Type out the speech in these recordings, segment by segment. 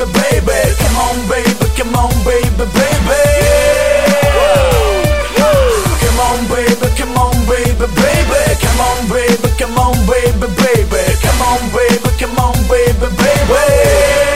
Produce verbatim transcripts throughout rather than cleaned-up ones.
baby. Come on, baby, come on, baby, baby. Come on, baby, come on, baby, baby. Come on, baby, come on, baby, baby. Come on, baby, come on, baby, baby.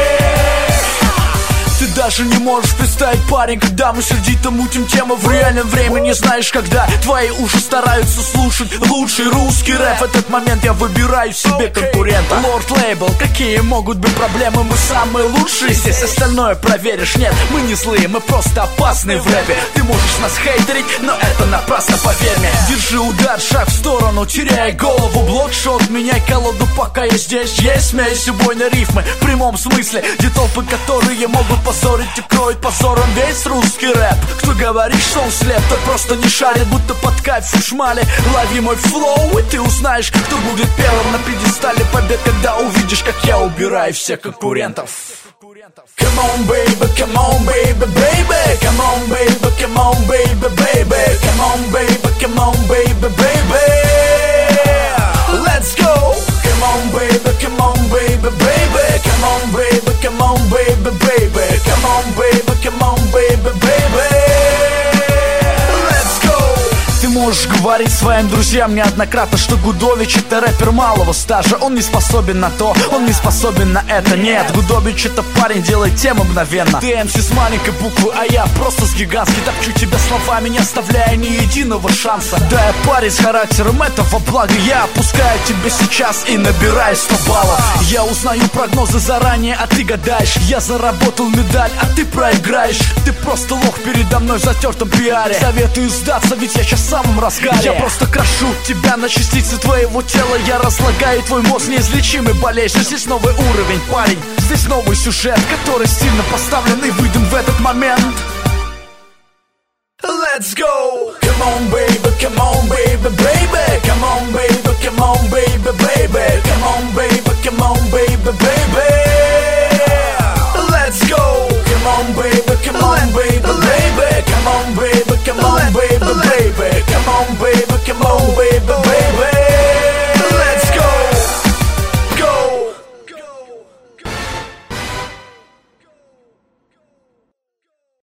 Ты даже не можешь представить, парень, когда мы сердито мутим тему в реальном времени. Знаешь, когда твои уши стараются слушать лучший русский рэп, в этот момент я выбираю себе конкурента. Лорд Лейбл, какие могут быть проблемы, мы самые лучшие здесь. Остальное проверишь, нет, мы не злые, мы просто опасные в рэпе. Ты можешь нас хейтерить, но это напрасно, поверь мне. Держи удар, шаг в сторону, теряй голову. Блокшот, меняй колоду, пока я здесь. Есть смесь убойной рифмы, в прямом смысле. Где толпы, которые могут позорить и кроет позором весь русский рэп. Кто говорит, что он слеп, тот просто не шарит, будто под кайф в шмале. Лови мой флоу, и ты узнаешь, кто будет первым на пьедестале побед, когда увидишь, как я убираю всех конкурентов. Come on, baby, come on, baby, baby. Come on, baby, come on, baby, baby. Come on, baby, come on, baby, baby. Let's go. Come on, baby, come on, baby, baby. Come on, baby, come on, baby, baby. Come on, baby, come on, baby, baby. Let's go. Ты можешь говорить своим друзьям неоднократно, что Гудович это рэпер малого стажа. Он не способен на то, он не способен на это. Нет, Гудович это парень, делает темы мгновенно. Ты эм си с маленькой буквы, а я просто с гигантской. Топчу тебя словами, не оставляя ни единого шанса. Да, я парень с характером этого блага. Я опускаю тебя сейчас и набираю сто баллов. Я узнаю прогнозы заранее, а ты гадаешь. Я заработал медаль, а ты проиграешь. Ты просто лох передо мной в затертом пиаре. Советую сдаться, ведь я сейчас в самом разгаре. Я просто крошу тебя на частицы твоего тела. Я разлагаю твой мозг, неизлечимый болезнь. Здесь новый уровень, парень. Здесь новый сюжет, который стильно поставлен, и выйдем в этот момент. Let's go. Come on, baby.